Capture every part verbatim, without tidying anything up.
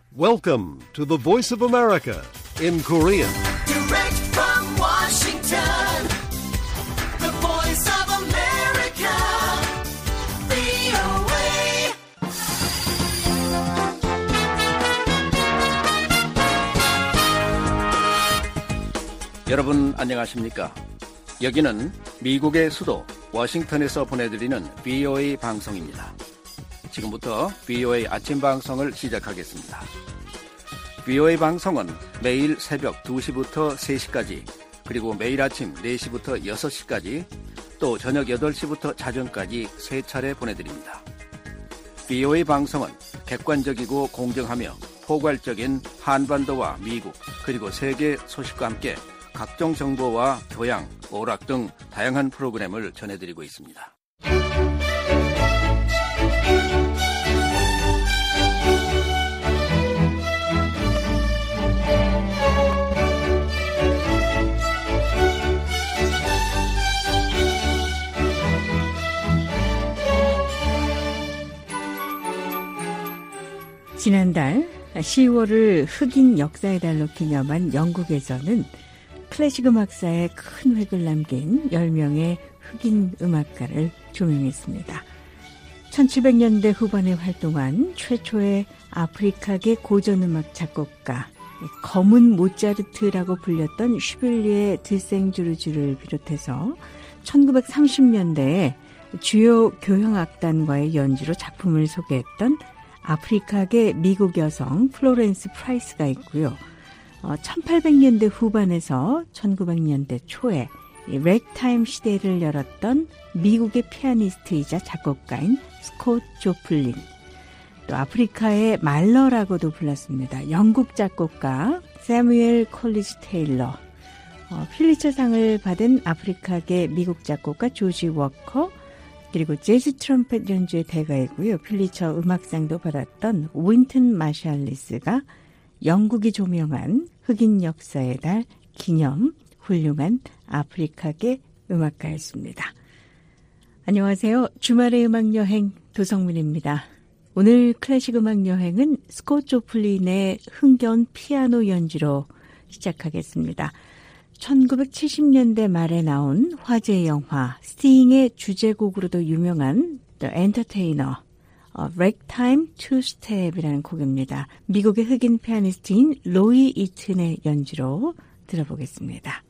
Welcome to the Voice of America in Korean. Direct from Washington, the Voice of America, 브이오에이. 여러분 안녕하십니까? 여기는 미국의 수도 워싱턴에서 보내드리는 브이오에이 방송입니다. 지금부터 브이오에이 아침 방송을 시작하겠습니다. 브이오에이 방송은 매일 새벽 두 시부터 세 시까지, 그리고 매일 아침 네 시부터 여섯 시까지, 또 저녁 여덟 시부터 자정까지 세 차례 보내드립니다. 브이오에이 방송은 객관적이고 공정하며 포괄적인 한반도와 미국, 그리고 세계 소식과 함께 각종 정보와 교양, 오락 등 다양한 프로그램을 전해드리고 있습니다. 지난달 시월을 흑인 역사의 달로 기념한 영국에서는 클래식 음악사에 큰 획을 남긴 열 명의 흑인 음악가를 조명했습니다. 천칠백 년대 후반에 활동한 최초의 아프리카계 고전음악 작곡가, 검은 모차르트라고 불렸던 슈빌리에 드생주르주를 비롯해서 천구백삼십 년대에 주요 교향악단과의 연주로 작품을 소개했던 아프리카계 미국 여성 플로렌스 프라이스가 있고요. 어, 천팔백 년대 후반에서 천구백 년대 초에 렉타임 시대를 열었던 미국의 피아니스트이자 작곡가인 스콧 조플린, 또 아프리카의 말러라고도 불렀습니다. 영국 작곡가 세뮤엘 콜리지 테일러, 어, 필리처상을 받은 아프리카계 미국 작곡가 조지 워커, 그리고 재즈 트럼펫 연주의 대가이고요. 필리처 음악상도 받았던 윈튼 마샬리스가 영국이 조명한 흑인 역사의 달 기념 훌륭한 아프리카계 음악가였습니다. 안녕하세요. 주말의 음악여행 도성민입니다. 오늘 클래식 음악여행은 스콧 조플린의 흥겨운 피아노 연주로 시작하겠습니다. 천구백칠십 년대 말에 나온 화제의 영화 스팅의 주제곡으로도 유명한 The Entertainer, 어, Ragtime Two-Step이라는 곡입니다. 미국의 흑인 피아니스트인 로이 이튼의 연주로 들어보겠습니다.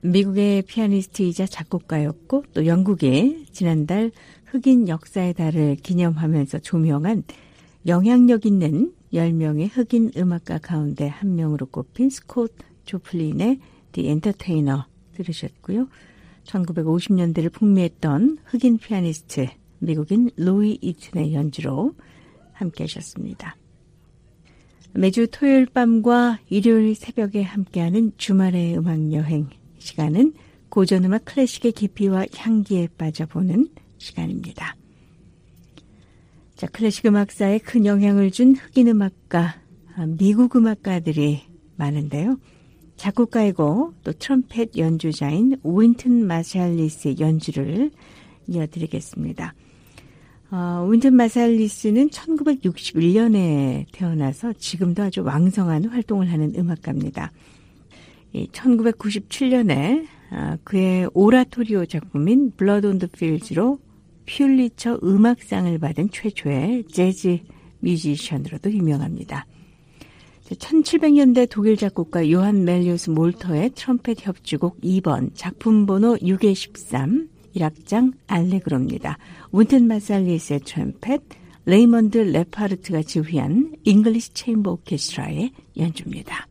미국의 피아니스트이자 작곡가였고 또 영국의 지난달 흑인 역사의 달을 기념하면서 조명한 영향력 있는 열 명의 흑인 음악가 가운데 한 명으로 꼽힌 스콧 조플린의 The Entertainer 들으셨고요. 천구백오십 년대를 풍미했던 흑인 피아니스트 미국인 로이 이튼의 연주로 함께 하셨습니다. 매주 토요일 밤과 일요일 새벽에 함께하는 주말의 음악여행 시간은 고전음악 클래식의 깊이와 향기에 빠져보는 시간입니다. 자, 클래식 음악사에 큰 영향을 준 흑인 음악가, 미국 음악가들이 많은데요. 작곡가이고 또 트럼펫 연주자인 윈튼 마샬리스의 연주를 이어드리겠습니다. 어, 윈튼 마샬리스는 천구백육십일 년에 태어나서 지금도 아주 왕성한 활동을 하는 음악가입니다. 이 천구백구십칠 년에 아, 그의 오라토리오 작품인 블러드 온 더 필즈로 퓰리처 음악상을 받은 최초의 재즈 뮤지션으로도 유명합니다. 천칠백 년대 독일 작곡가 요한 멜리우스 몰터의 트럼펫 협주곡 이 번 작품 번호 육의 십삼 일 악장 알레그로입니다. 윈튼 마샬리스의 트럼펫, 레이먼드 레파르트가 지휘한 잉글리시 체인버 오케스트라의 연주입니다.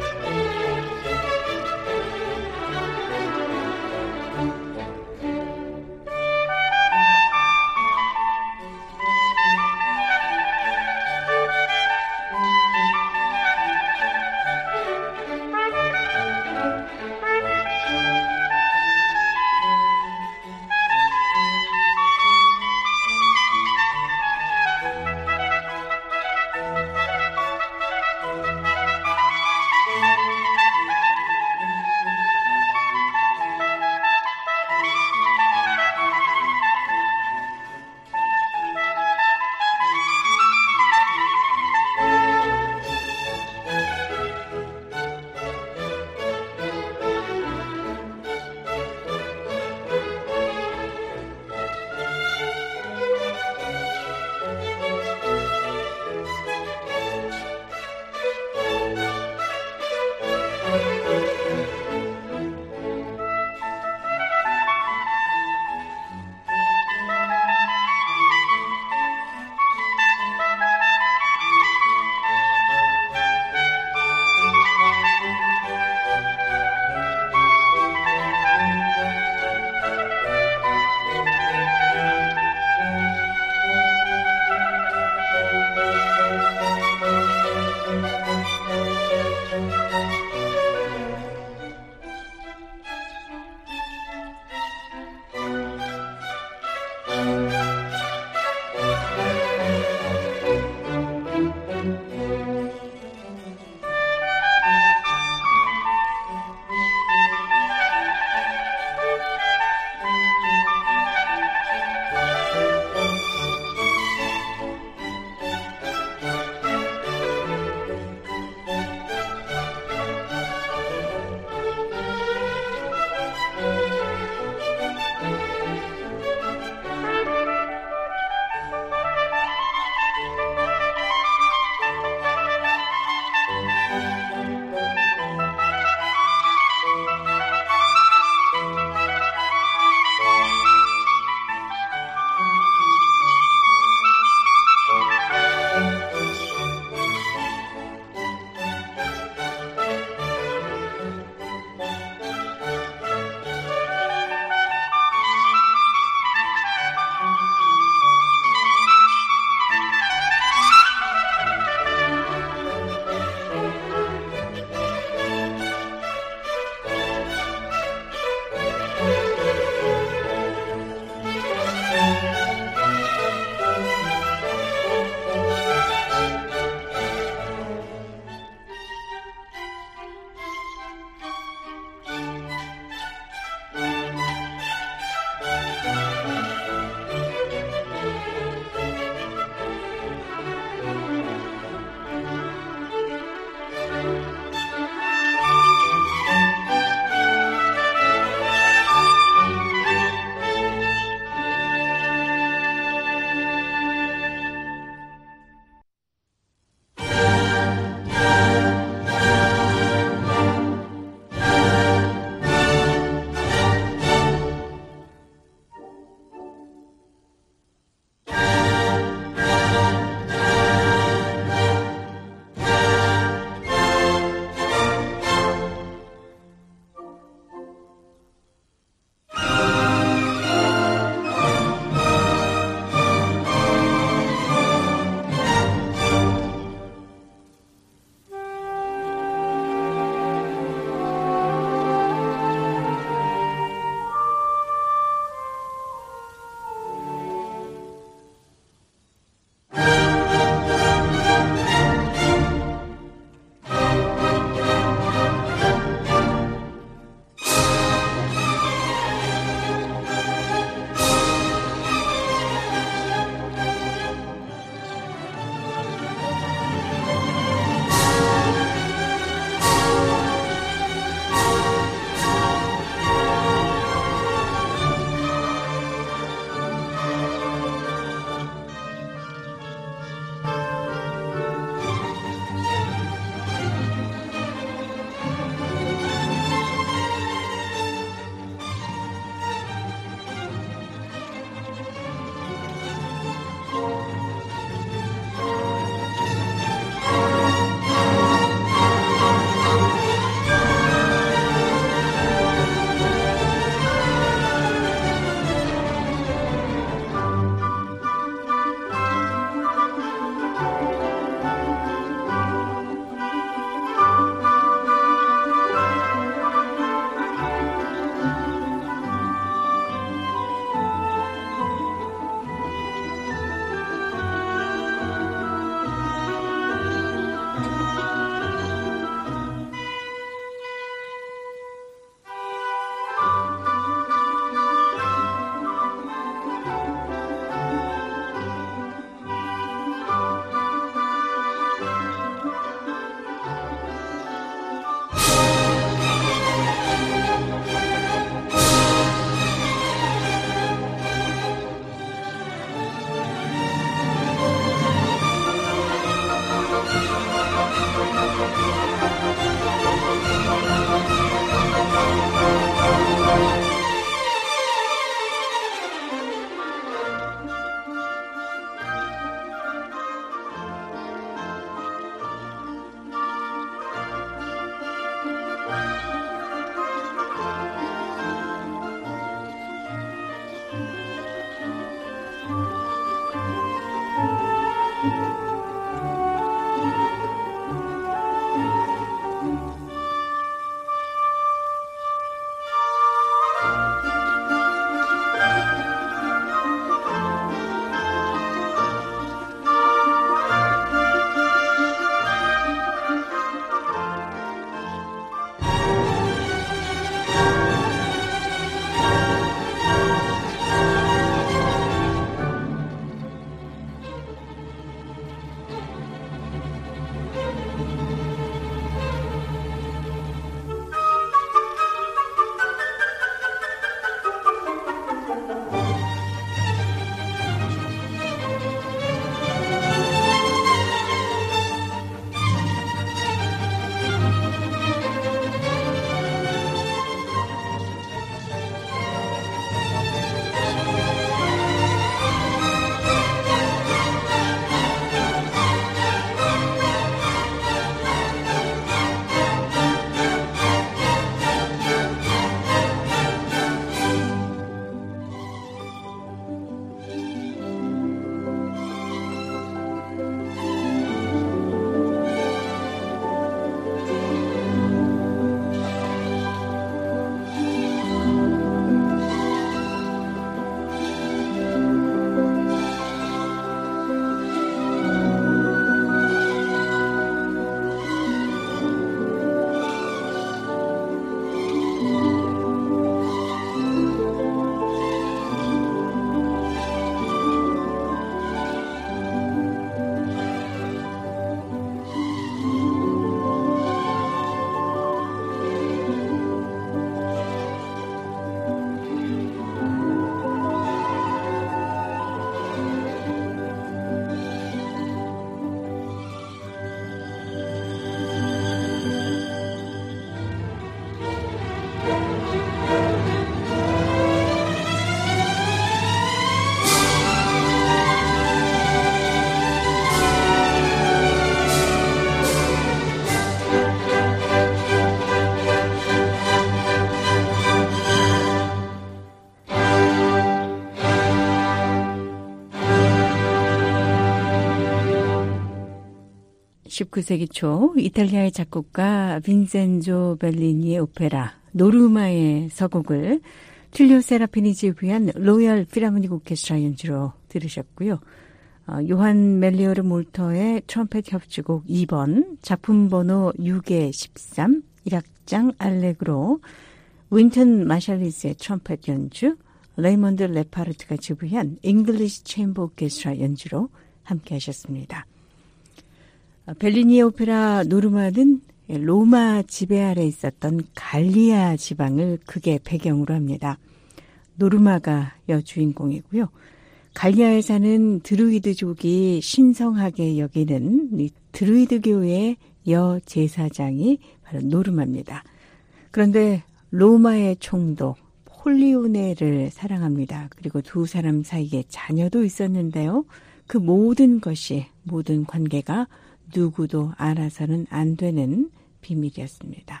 십구 세기 초 이탈리아의 작곡가 빈센조 벨리니의 오페라 노르마의 서곡을 툴리오 세라핀이 지휘한 로열 필하모닉 오케스트라 연주로 들으셨고요. 어, 요한 멜리오르 몰터의 트럼펫 협주곡 이 번 작품 번호 육의 십삼 일 악장 알레그로 윈턴 마샬리스의 트럼펫 연주 레이먼드 레파르트가 지휘한 잉글리시 체인버 오케스트라 연주로 함께 하셨습니다. 벨리니의 오페라 노르마는 로마 지배 아래 있었던 갈리아 지방을 극의 배경으로 합니다. 노르마가 여주인공이고요. 갈리아에 사는 드루이드족이 신성하게 여기는 이 드루이드교의 여제사장이 바로 노르마입니다. 그런데 로마의 총독 폴리오네를 사랑합니다. 그리고 두 사람 사이에 자녀도 있었는데요. 그 모든 것이 모든 관계가 누구도 알아서는 안 되는 비밀이었습니다.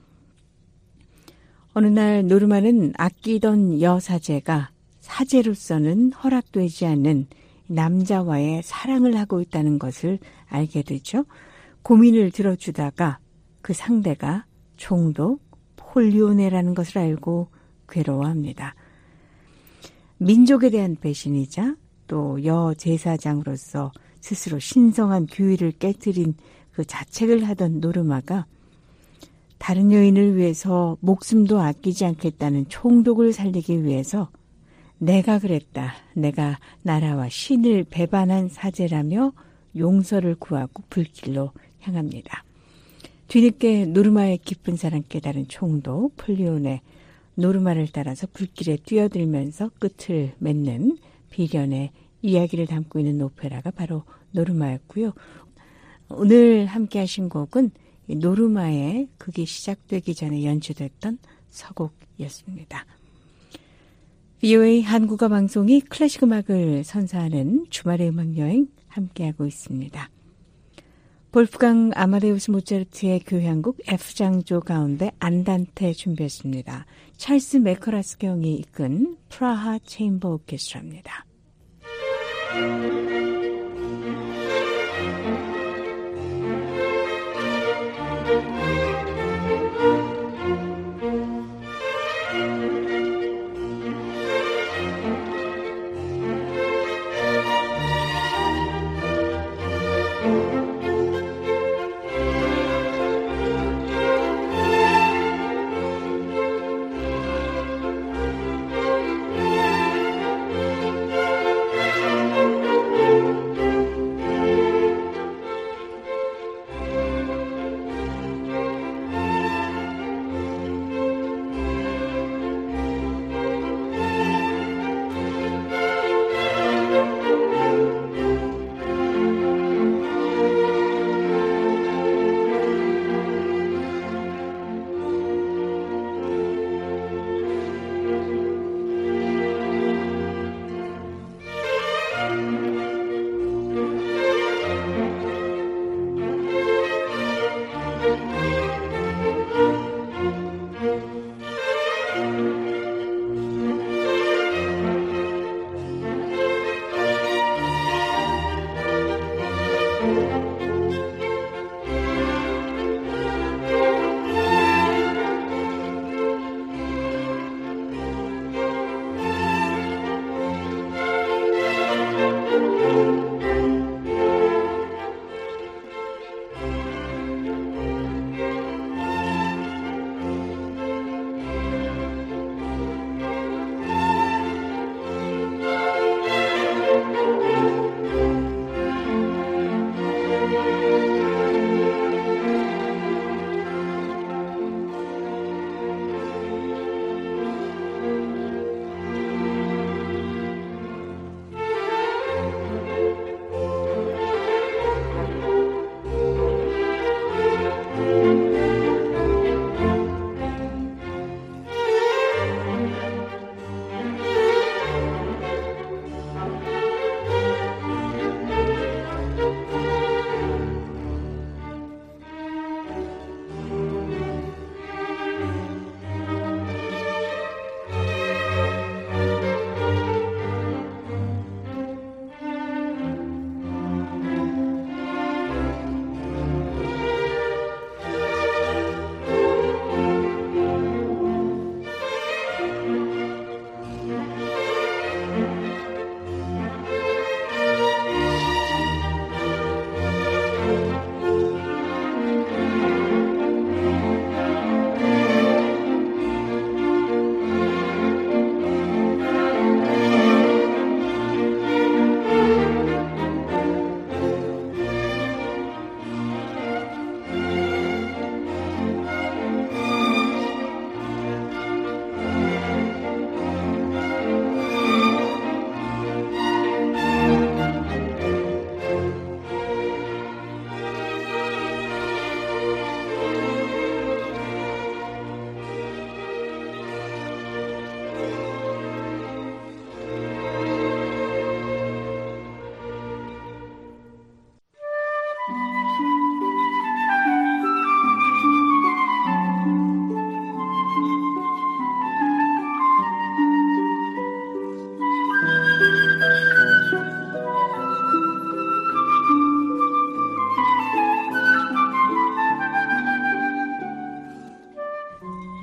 어느 날 노르마는 아끼던 여사제가 사제로서는 허락되지 않는 남자와의 사랑을 하고 있다는 것을 알게 되죠. 고민을 들어주다가 그 상대가 총독 폴리오네라는 것을 알고 괴로워합니다. 민족에 대한 배신이자 또 여제사장으로서 스스로 신성한 규율을 깨뜨린 그 자책을 하던 노르마가 다른 여인을 위해서 목숨도 아끼지 않겠다는 총독을 살리기 위해서 내가 그랬다. 내가 나라와 신을 배반한 사제라며 용서를 구하고 불길로 향합니다. 뒤늦게 노르마의 깊은 사랑 깨달은 총독 폴리오네 노르마를 따라서 불길에 뛰어들면서 끝을 맺는 비련의 이야기를 담고 있는 오페라가 바로 노르마였고요. 오늘 함께 하신 곡은 노르마의 극이 시작되기 전에 연주됐던 서곡이었습니다. 비오에이 한국어 방송이 클래식 음악을 선사하는 주말의 음악여행 함께하고 있습니다. 볼프강 아마데우스 모차르트의 교향곡 F장조 가운데 안단테 준비했습니다. 찰스 메커라스 경이 이끈 프라하 체인버 오케스트라입니다.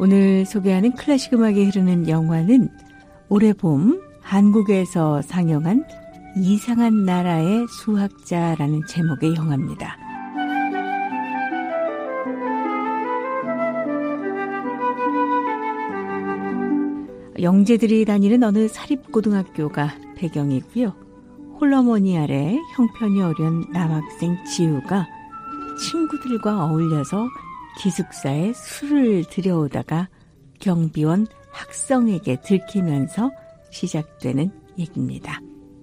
오늘 소개하는 클래식 음악이 흐르는 영화는 올해 봄 한국에서 상영한 이상한 나라의 수학자라는 제목의 영화입니다. 영재들이 다니는 어느 사립고등학교가 배경이고요. 홀어머니 아래 형편이 어려운 남학생 지우가 친구들과 어울려서 기숙사에 술을 들여오다가 경비원 학성에게 들키면서 시작되는 얘기입니다.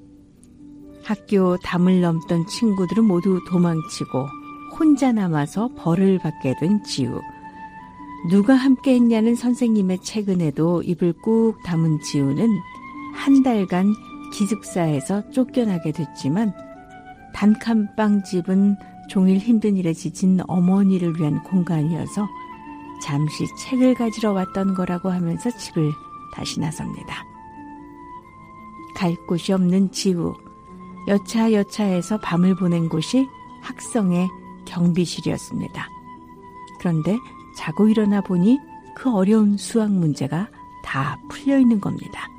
학교 담을 넘던 친구들은 모두 도망치고 혼자 남아서 벌을 받게 된 지우. 누가 함께 했냐는 선생님의 채근에도 입을 꾹 다문 지우는 한 달간 기숙사에서 쫓겨나게 됐지만 단칸방집은 종일 힘든 일에 지친 어머니를 위한 공간이어서 잠시 책을 가지러 왔던 거라고 하면서 집을 다시 나섭니다. 갈 곳이 없는 지우. 여차여차해서 밤을 보낸 곳이 학성의 경비실이었습니다. 그런데 자고 일어나 보니 그 어려운 수학 문제가 다 풀려 있는 겁니다.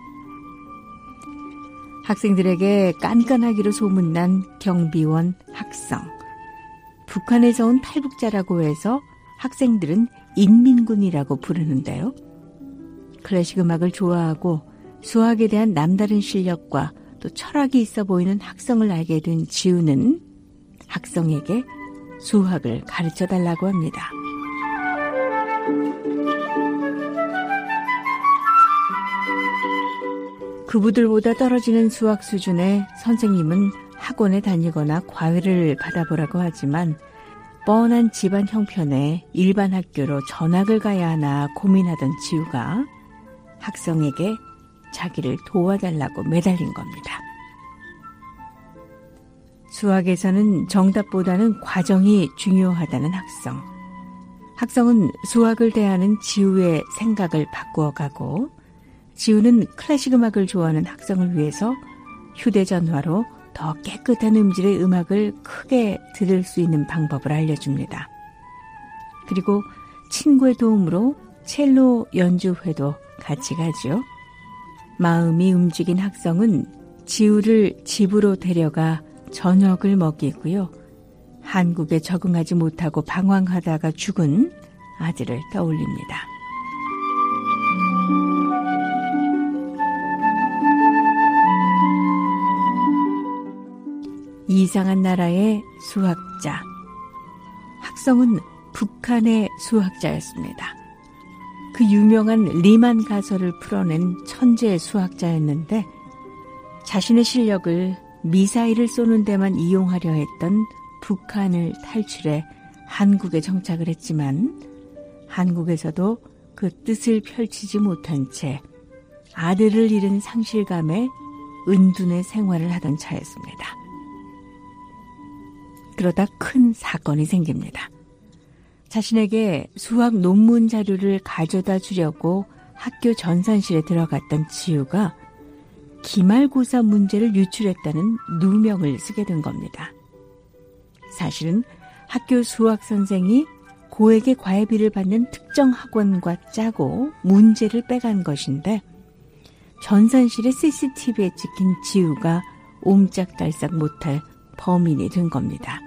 학생들에게 깐깐하기로 소문난 경비원 학성. 북한에서 온 탈북자라고 해서 학생들은 인민군이라고 부르는데요. 클래식 음악을 좋아하고 수학에 대한 남다른 실력과 또 철학이 있어 보이는 학성을 알게 된 지우는 학성에게 수학을 가르쳐달라고 합니다. 그부들보다 떨어지는 수학 수준에 선생님은 학원에 다니거나 과외를 받아보라고 하지만 뻔한 집안 형편에 일반 학교로 전학을 가야 하나 고민하던 지우가 학성에게 자기를 도와달라고 매달린 겁니다. 수학에서는 정답보다는 과정이 중요하다는 학성. 학성은 수학을 대하는 지우의 생각을 바꾸어가고 지우는 클래식 음악을 좋아하는 학성을 위해서 휴대전화로 더 깨끗한 음질의 음악을 크게 들을 수 있는 방법을 알려줍니다. 그리고 친구의 도움으로 첼로 연주회도 같이 가죠. 마음이 움직인 학성은 지우를 집으로 데려가 저녁을 먹이고요. 한국에 적응하지 못하고 방황하다가 죽은 아들을 떠올립니다. 이상한 나라의 수학자. 학성은 북한의 수학자였습니다. 그 유명한 리만 가설을 풀어낸 천재 수학자였는데 자신의 실력을 미사일을 쏘는 데만 이용하려 했던 북한을 탈출해 한국에 정착을 했지만 한국에서도 그 뜻을 펼치지 못한 채 아들을 잃은 상실감에 은둔의 생활을 하던 차였습니다. 그러다 큰 사건이 생깁니다. 자신에게 수학 논문 자료를 가져다 주려고 학교 전산실에 들어갔던 지우가 기말고사 문제를 유출했다는 누명을 쓰게 된 겁니다. 사실은 학교 수학 선생이 고액의 과외비를 받는 특정 학원과 짜고 문제를 빼간 것인데 전산실의 씨씨티비에 찍힌 지우가 옴짝달싹 못할 범인이 된 겁니다.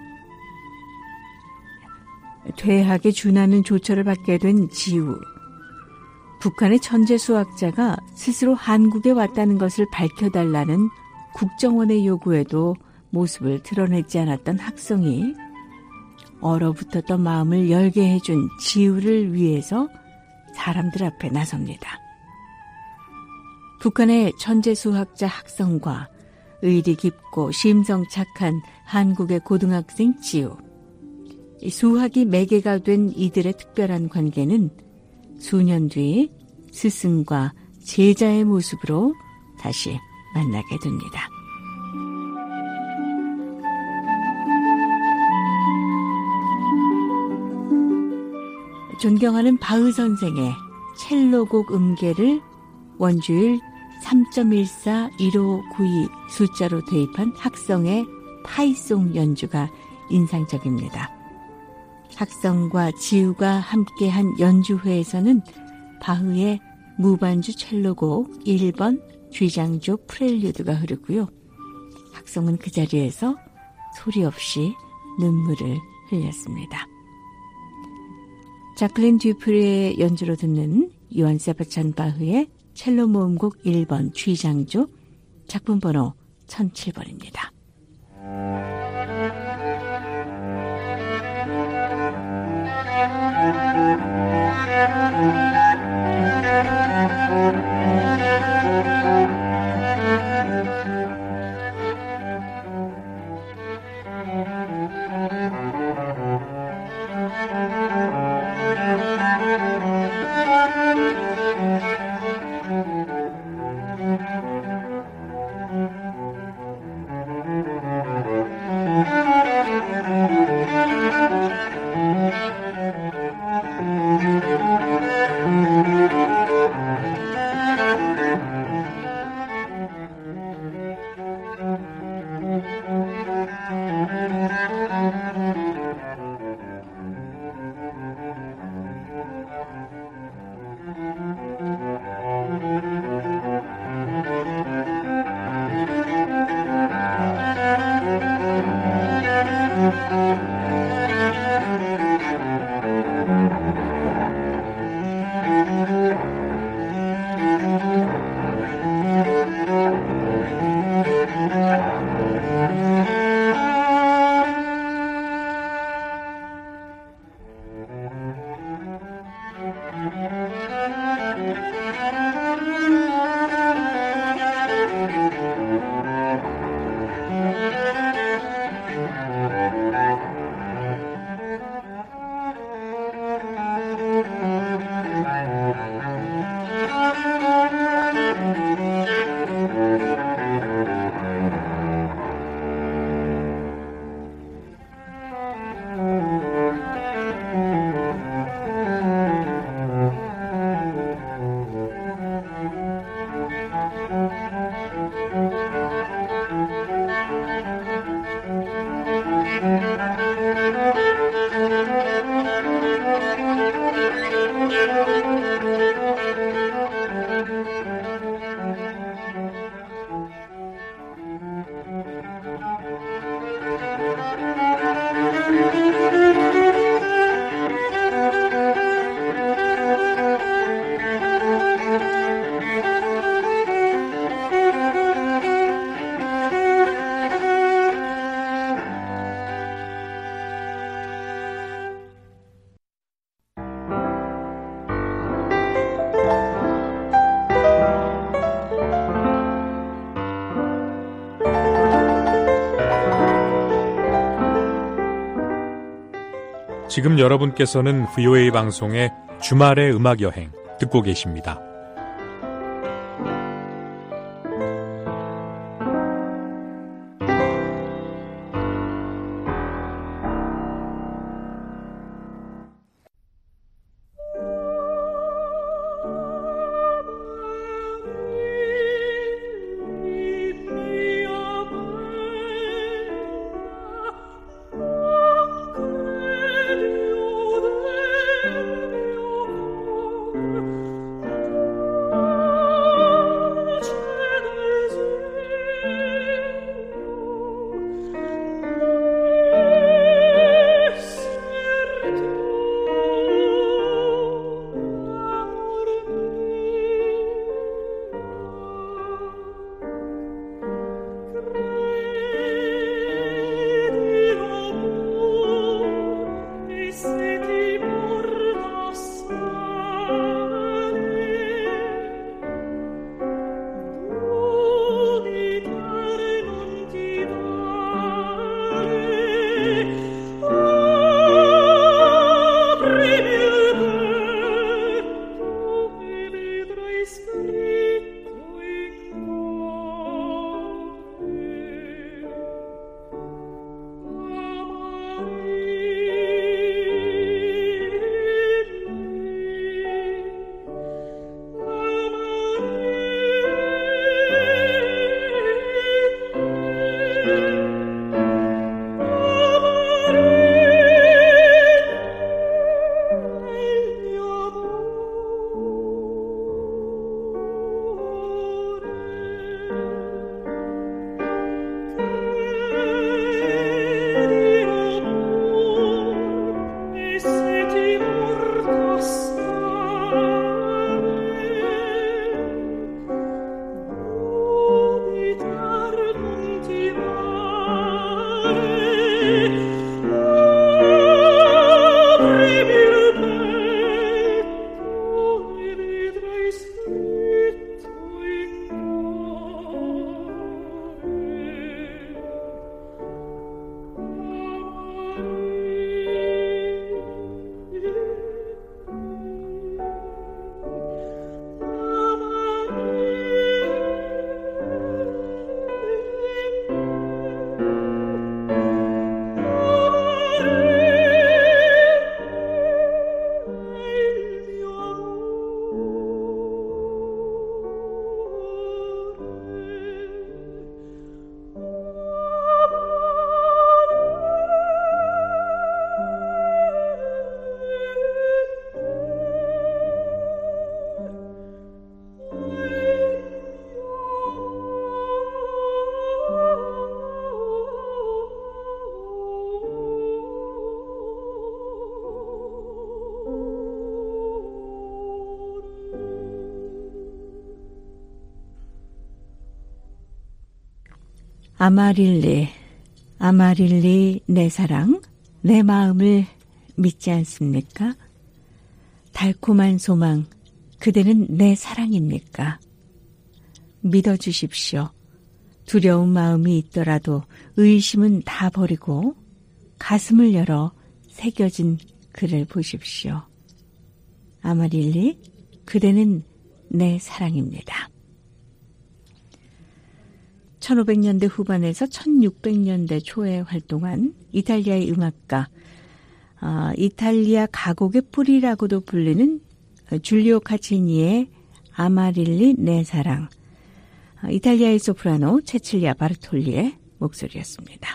퇴학에 준하는 조처를 받게 된 지우. 북한의 천재 수학자가 스스로 한국에 왔다는 것을 밝혀달라는 국정원의 요구에도 모습을 드러내지 않았던 학성이 얼어붙었던 마음을 열게 해준 지우를 위해서 사람들 앞에 나섭니다. 북한의 천재 수학자 학성과 의리 깊고 심성 착한 한국의 고등학생 지우. 수학이 매개가 된 이들의 특별한 관계는 수년 뒤 스승과 제자의 모습으로 다시 만나게 됩니다. 존경하는 바흐 선생의 첼로곡 음계를 원주일 삼 점 일사 일오구이 숫자로 대입한 학성의 파이송 연주가 인상적입니다. 학성과 지우가 함께한 연주회에서는 바흐의 무반주 첼로곡 일 번 쥐장조 프렐류드가 흐르고요. 학송은 그 자리에서 소리 없이 눈물을 흘렸습니다. 자클린 듀프리의 연주로 듣는 요한 세바스찬 바흐의 첼로 모음곡 일 번 쥐장조, 작품 번호 천칠 번입니다. 지금 여러분께서는 브이오에이 방송의 주말의 음악여행 듣고 계십니다. 아마릴리, 아마릴리 내 사랑, 내 마음을 믿지 않습니까? 달콤한 소망, 그대는 내 사랑입니까? 믿어주십시오. 두려운 마음이 있더라도 의심은 다 버리고 가슴을 열어 새겨진 글을 보십시오. 아마릴리, 그대는 내 사랑입니다. 천오백 년대 후반에서 천육백 년대 초에 활동한 이탈리아의 음악가, 어, 이탈리아 가곡의 뿌리라고도 불리는 줄리오 카치니의 아마릴리 내 사랑, 어, 이탈리아의 소프라노 체칠리아 바르톨리의 목소리였습니다.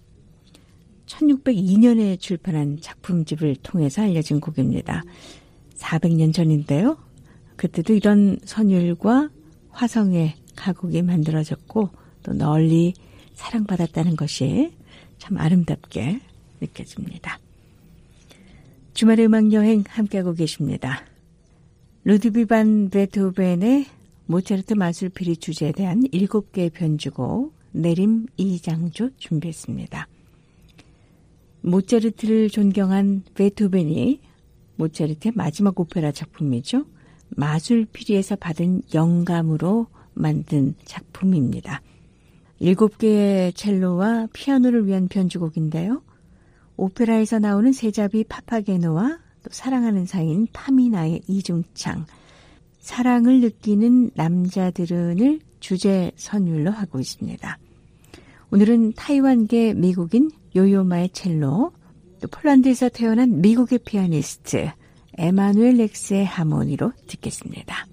천육백이 년에 출판한 작품집을 통해서 알려진 곡입니다. 사백 년 전인데요. 그때도 이런 선율과 화성의 가곡이 만들어졌고 또 널리 사랑받았다는 것이 참 아름답게 느껴집니다. 주말의 음악여행 함께하고 계십니다. 루드비 반 베토벤의 모차르트 마술피리 주제에 대한 일곱 개의 변주곡 내림 이 장조 준비했습니다. 모차르트를 존경한 베토벤이 모차르트의 마지막 오페라 작품이죠. 마술피리에서 받은 영감으로 만든 작품입니다. 일곱 개의 첼로와 피아노를 위한 변주곡인데요. 오페라에서 나오는 세자비 파파게노와 또 사랑하는 사이인 파미나의 이중창, 사랑을 느끼는 남자들은을 주제 선율로 하고 있습니다. 오늘은 타이완계 미국인 요요마의 첼로, 또 폴란드에서 태어난 미국의 피아니스트 에마누엘 렉스의 하모니로 듣겠습니다.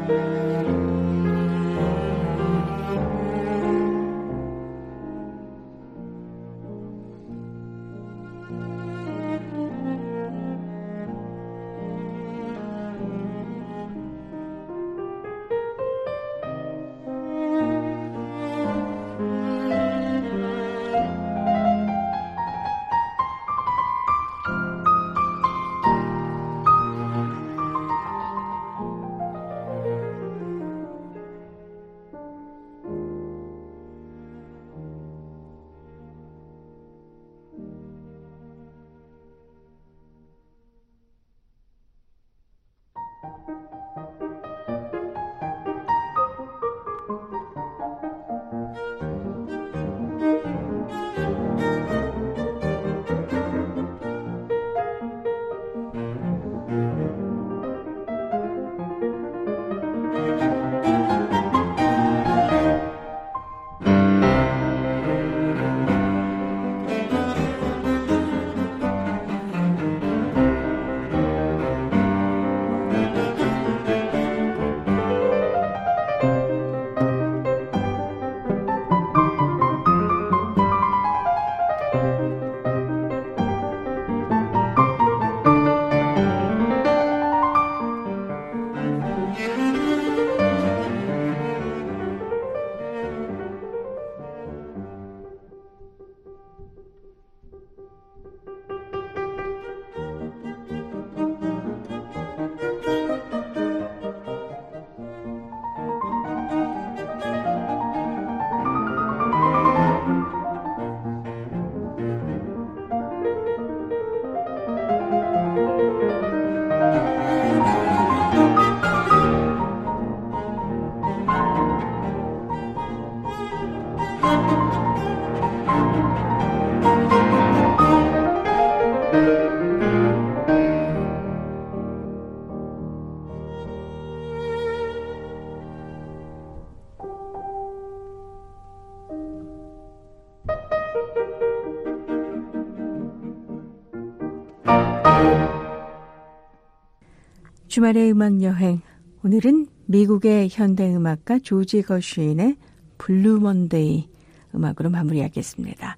주말의 음악여행, 오늘은 미국의 현대음악가 조지 거쉬인의 블루 먼데이 음악으로 마무리하겠습니다.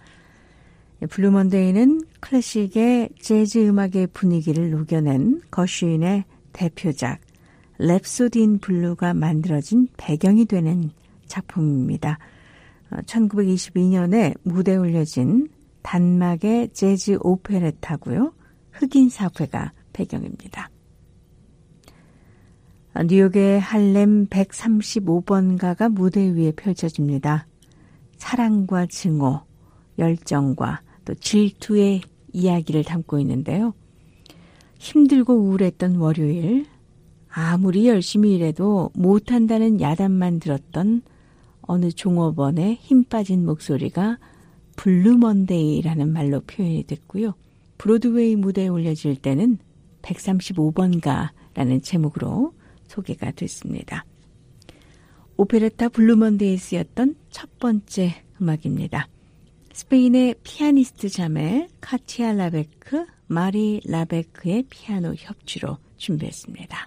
블루 먼데이는 클래식의 재즈 음악의 분위기를 녹여낸 거쉬인의 대표작 랩소디 인 블루가 만들어진 배경이 되는 작품입니다. 천구백이십이 년에 무대에 올려진 단막의 재즈 오페레타고요. 흑인 사회가 배경입니다. 뉴욕의 할렘 백삼십오 번가가 무대 위에 펼쳐집니다. 사랑과 증오, 열정과 또 질투의 이야기를 담고 있는데요. 힘들고 우울했던 월요일, 아무리 열심히 일해도 못한다는 야단만 들었던 어느 종업원의 힘 빠진 목소리가 블루 먼데이라는 말로 표현이 됐고요. 브로드웨이 무대에 올려질 때는 백삼십오 번가라는 제목으로 소개가 됐습니다. 오페레타 블루 먼데이에 쓰였던 첫 번째 음악입니다. 스페인의 피아니스트 자매 카티아 라베크, 마리 라베크의 피아노 협주로 준비했습니다.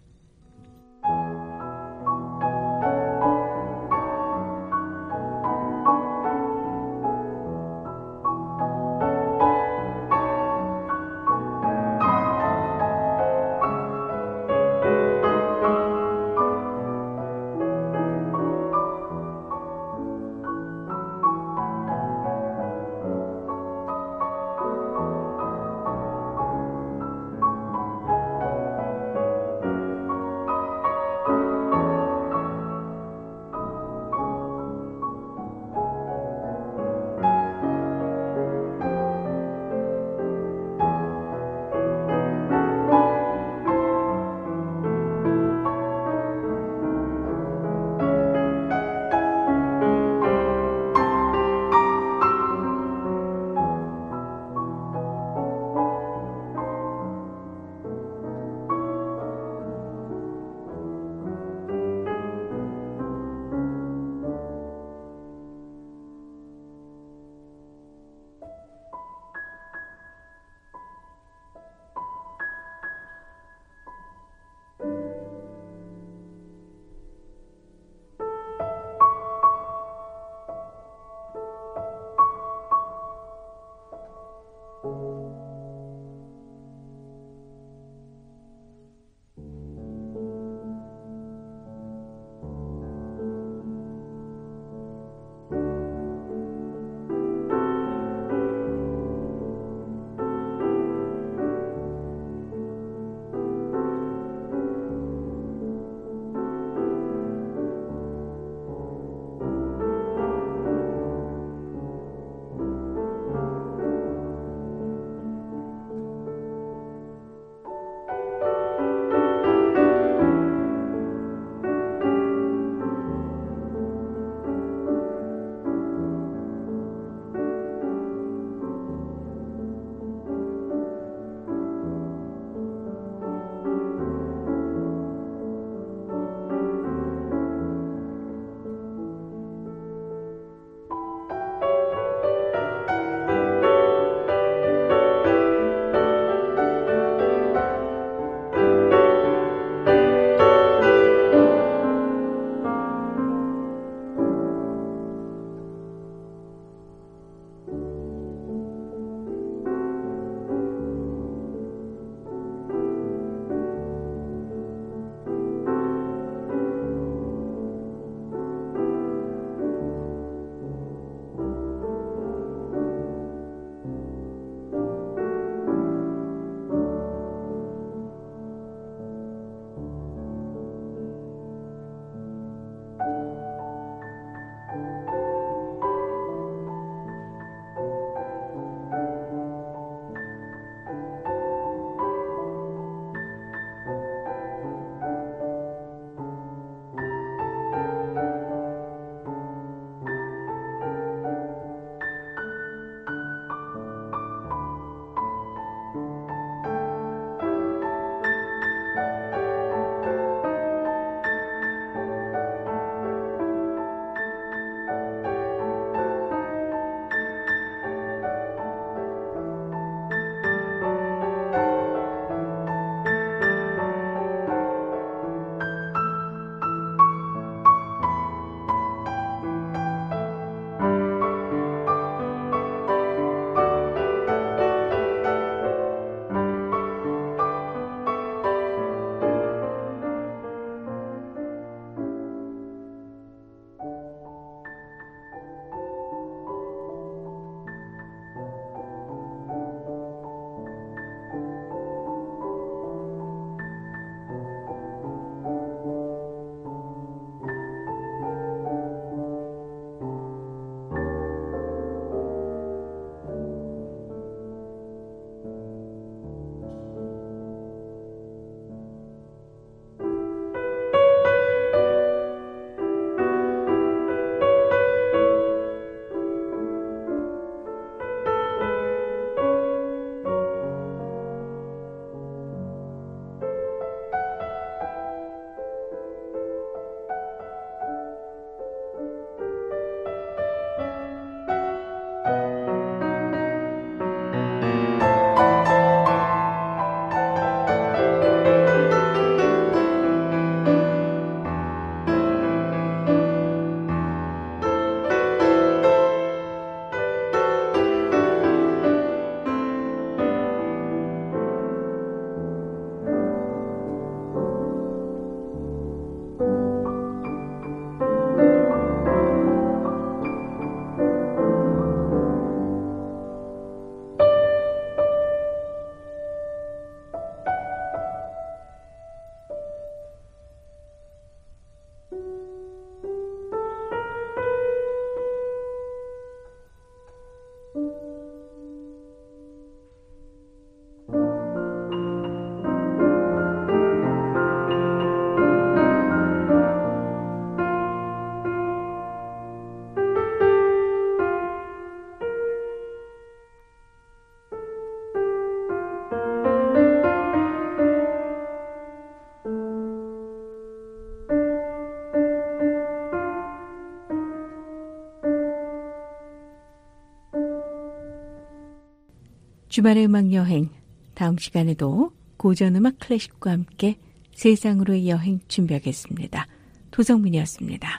주말의 음악 여행, 다음 시간에도 고전 음악 클래식과 함께 세상으로의 여행 준비하겠습니다. 도성민이었습니다.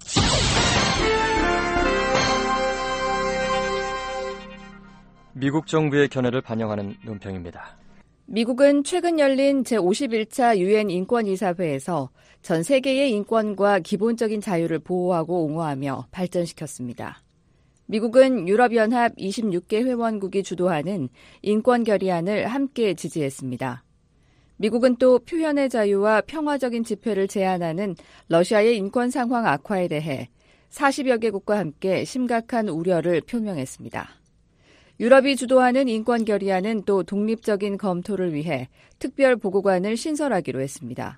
미국 정부의 견해를 반영하는 논평입니다. 미국은 최근 열린 제오십일 차 유엔 인권이사회에서 전 세계의 인권과 기본적인 자유를 보호하고 옹호하며 발전시켰습니다. 미국은 유럽연합 이십육 개 회원국이 주도하는 인권 결의안을 함께 지지했습니다. 미국은 또 표현의 자유와 평화적인 집회를 제한하는 러시아의 인권 상황 악화에 대해 사십여 개국과 함께 심각한 우려를 표명했습니다. 유럽이 주도하는 인권 결의안은 또 독립적인 검토를 위해 특별 보고관을 신설하기로 했습니다.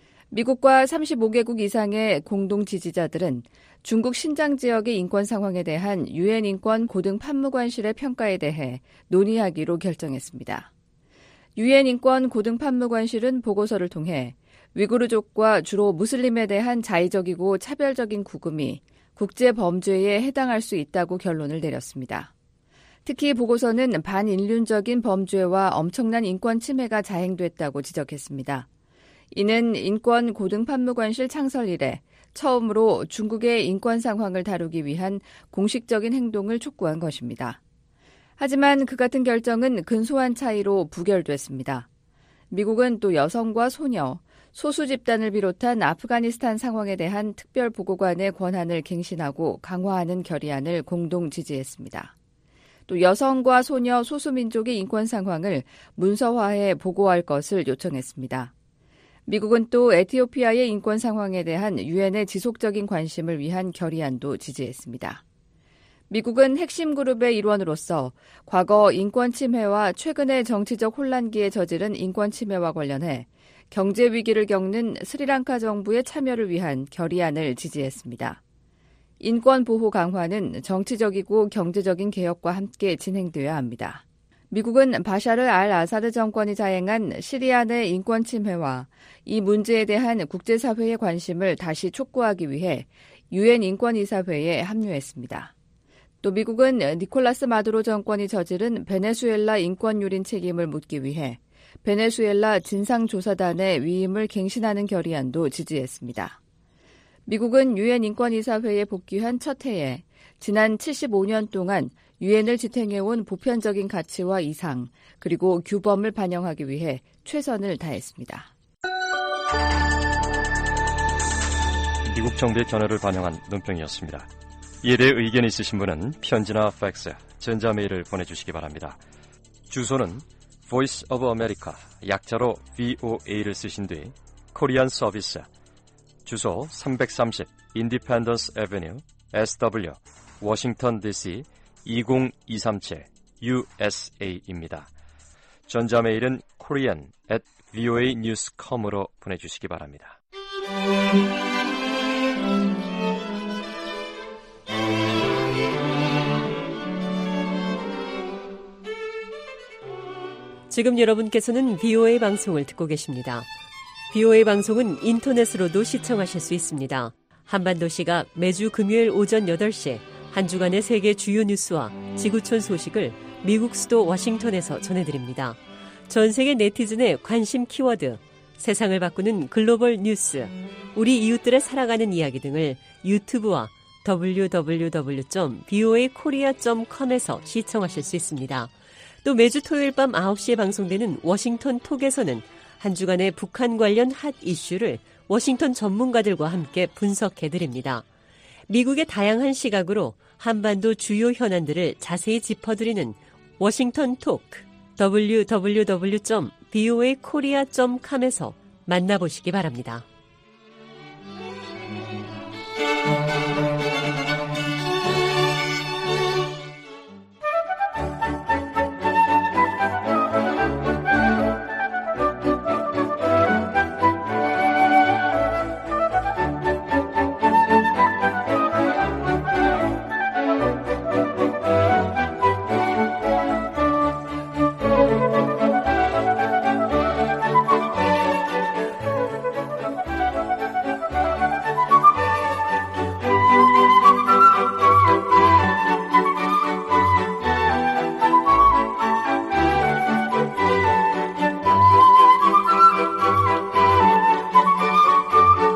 미국과 삼십오 개국 이상의 공동 지지자들은 중국 신장 지역의 인권 상황에 대한 유엔 인권 고등 판무관실의 평가에 대해 논의하기로 결정했습니다. 유엔 인권 고등 판무관실은 보고서를 통해 위구르족과 주로 무슬림에 대한 자의적이고 차별적인 구금이 국제 범죄에 해당할 수 있다고 결론을 내렸습니다. 특히 보고서는 반인륜적인 범죄와 엄청난 인권 침해가 자행됐다고 지적했습니다. 이는 인권 고등판무관실 창설 이래 처음으로 중국의 인권 상황을 다루기 위한 공식적인 행동을 촉구한 것입니다. 하지만 그 같은 결정은 근소한 차이로 부결됐습니다. 미국은 또 여성과 소녀, 소수 집단을 비롯한 아프가니스탄 상황에 대한 특별 보고관의 권한을 갱신하고 강화하는 결의안을 공동 지지했습니다. 또 여성과 소녀, 소수민족의 인권 상황을 문서화해 보고할 것을 요청했습니다. 미국은 또 에티오피아의 인권 상황에 대한 유엔의 지속적인 관심을 위한 결의안도 지지했습니다. 미국은 핵심 그룹의 일원으로서 과거 인권 침해와 최근의 정치적 혼란기에 저지른 인권 침해와 관련해 경제 위기를 겪는 스리랑카 정부의 참여를 위한 결의안을 지지했습니다. 인권 보호 강화는 정치적이고 경제적인 개혁과 함께 진행되어야 합니다. 미국은 바샤르 알 아사드 정권이 자행한 시리아 내 인권 침해와 이 문제에 대한 국제사회의 관심을 다시 촉구하기 위해 유엔 인권이사회에 합류했습니다. 또 미국은 니콜라스 마두로 정권이 저지른 베네수엘라 인권 유린 책임을 묻기 위해 베네수엘라 진상조사단의 위임을 갱신하는 결의안도 지지했습니다. 미국은 유엔 인권이사회에 복귀한 첫 해에 지난 칠십오 년 동안 유엔을 지탱해온 보편적인 가치와 이상, 그리고 규범을 반영하기 위해 최선을 다했습니다. 미국 정부의 견해를 반영한 논평이었습니다. 이에 대해 의견 있으신 분은 편지나 팩스, 전자메일을 보내주시기 바랍니다. 주소는 Voice of America, 약자로 브이오에이를 쓰신 뒤 코리안 서비스, 주소 삼백삼십 Independence Avenue, 에스더블유, 워싱턴 디씨 이공이삼칠 유에스에이입니다. 전자메일은 korean at voa news dot com으로 보내주시기 바랍니다. 지금 여러분께서는 브이오에이 방송을 듣고 계십니다. 브이오에이 방송은 인터넷으로도 시청하실 수 있습니다. 한반도시가 매주 금요일 오전 여덟 시 한 주간의 세계 주요 뉴스와 지구촌 소식을 미국 수도 워싱턴에서 전해드립니다. 전 세계 네티즌의 관심 키워드, 세상을 바꾸는 글로벌 뉴스, 우리 이웃들의 살아가는 이야기 등을 유튜브와 더블유 더블유 더블유 점 브이오에이 코리아 점 컴에서 시청하실 수 있습니다. 또 매주 토요일 밤 아홉 시에 방송되는 워싱턴 톡에서는 한 주간의 북한 관련 핫 이슈를 워싱턴 전문가들과 함께 분석해드립니다. 미국의 다양한 시각으로 한반도 주요 현안들을 자세히 짚어드리는 워싱턴 톡, 더블유 더블유 더블유 점 브이오에이 코리아 점 컴에서 만나보시기 바랍니다.